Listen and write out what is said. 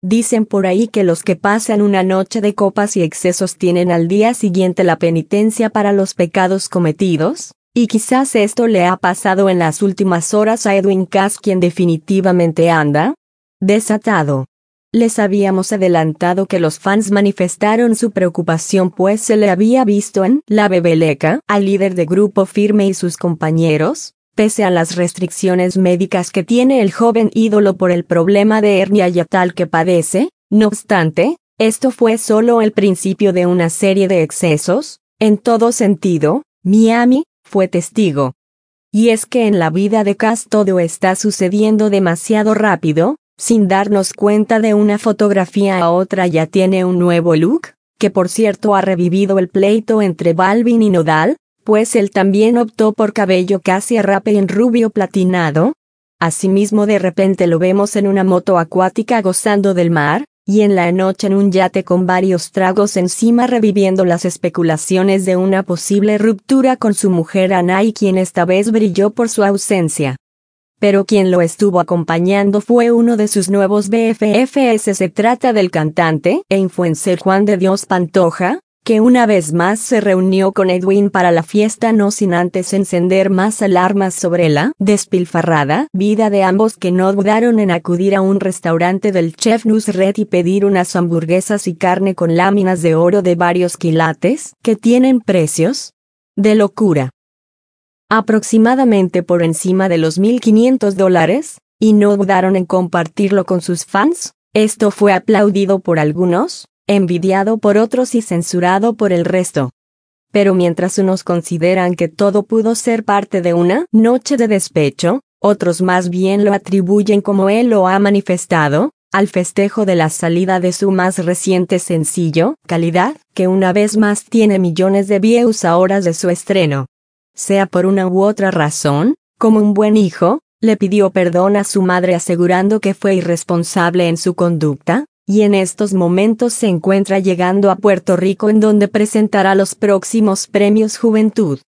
Dicen por ahí que los que pasan una noche de copas y excesos tienen al día siguiente la penitencia para los pecados cometidos, y quizás esto le ha pasado en las últimas horas a Edwin Cass, quien definitivamente anda desatado. Les habíamos adelantado que los fans manifestaron su preocupación pues se le había visto en la bebeleca al líder de Grupo Firme y sus compañeros, pese a las restricciones médicas que tiene el joven ídolo por el problema de hernia hiatal que padece. No obstante, esto fue solo el principio de una serie de excesos, en todo sentido. Miami fue testigo. Y es que en la vida de Cass todo está sucediendo demasiado rápido. Sin darnos cuenta de una fotografía a otra ya tiene un nuevo look, que por cierto ha revivido el pleito entre Balvin y Nodal, pues él también optó por cabello casi a rape en rubio platinado. Asimismo de repente lo vemos en una moto acuática gozando del mar, y en la noche en un yate con varios tragos encima reviviendo las especulaciones de una posible ruptura con su mujer Anay, quien esta vez brilló por su ausencia. Pero quien lo estuvo acompañando fue uno de sus nuevos BFFs. Se trata del cantante e influencer Juan de Dios Pantoja, que una vez más se reunió con Edwin para la fiesta, no sin antes encender más alarmas sobre la despilfarrada vida de ambos, que no dudaron en acudir a un restaurante del chef Nusret y pedir unas hamburguesas y carne con láminas de oro de varios quilates, que tienen precios de locura, aproximadamente por encima de los $1,500, y no dudaron en compartirlo con sus fans. Esto fue aplaudido por algunos, envidiado por otros y censurado por el resto. Pero mientras unos consideran que todo pudo ser parte de una noche de despecho, otros más bien lo atribuyen, como él lo ha manifestado, al festejo de la salida de su más reciente sencillo, Calidad, que una vez más tiene millones de views a horas de su estreno. Sea por una u otra razón, como un buen hijo, le pidió perdón a su madre asegurando que fue irresponsable en su conducta, y en estos momentos se encuentra llegando a Puerto Rico, en donde presentará los próximos premios Juventud.